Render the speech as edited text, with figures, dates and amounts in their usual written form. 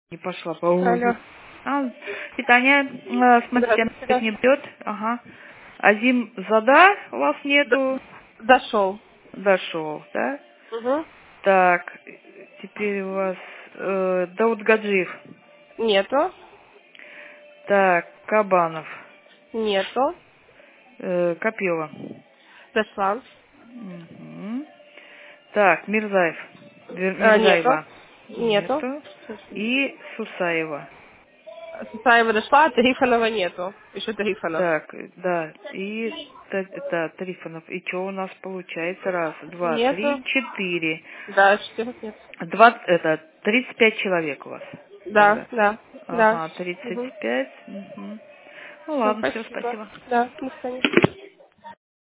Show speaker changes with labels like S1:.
S1: Не пошла по улице.
S2: Алло.
S1: Питание, смотрите,
S2: Здравствуйте.
S1: не бьет. Ага. Азим Зада у вас нету.
S2: Дошел.
S1: Дошел, да?
S2: Угу.
S1: Так, теперь у вас Дауд Гаджиев.
S2: Нету.
S1: Так, Кабанов.
S2: Нету.
S1: Копила.
S2: Дошла.
S1: Угу. Так, Мирзаев.
S2: Нету.
S1: Мирзаева.
S2: Нету.
S1: Нету. И Сусаева.
S2: Сусаева дошла, Тарифанова нету. Еще Тарифанов.
S1: Так, да, и это Трифонов. И что у нас получается? Раз, два, три,
S2: Нету.
S1: четыре.
S2: Да, 14 нет.
S1: 35 человек у вас
S2: Да,
S1: тогда.
S2: да, да.
S1: Ага,
S2: Угу.
S1: 35. Угу. Ну
S2: Все,
S1: ладно, все,
S2: спасибо.
S1: спасибо.
S2: Да, до свидания.